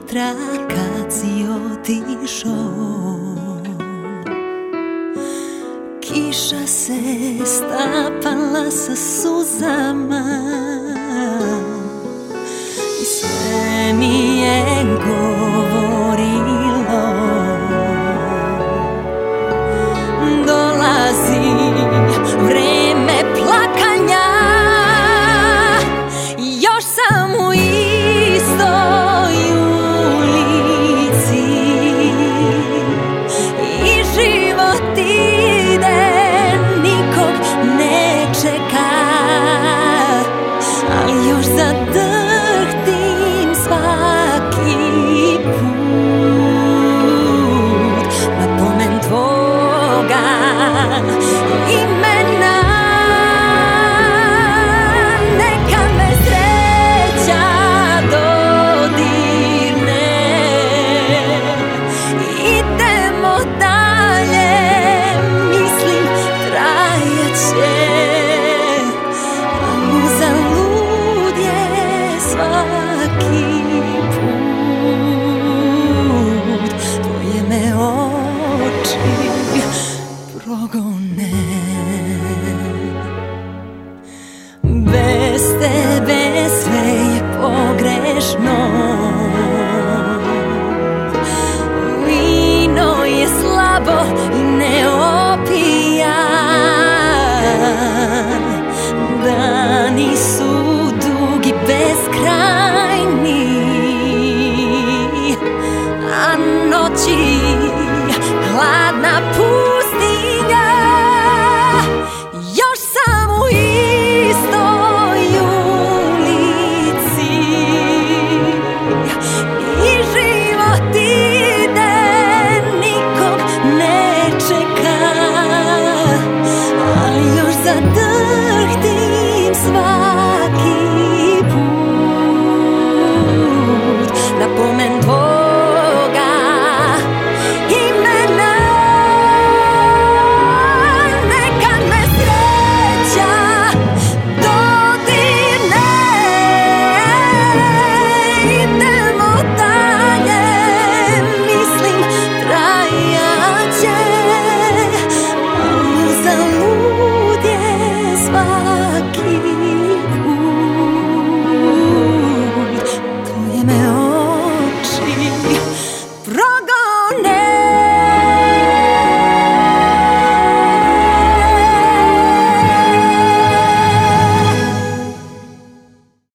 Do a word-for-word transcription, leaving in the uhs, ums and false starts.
jutra kad si otišao, kiša se stapala sa suzama i sve mi je govorilo: dolazi vreme plakanja. Još sam u istoj ulici i život ide, nikog ne čeka, ali još zadrhtim svaki put na pomen tvoga imena. Neka me sreća dodirne, idemo dalje, mislim trajaće, ali uzalud je svaki put, tvoje me oči progone. Bez tebe sve je pogrešno,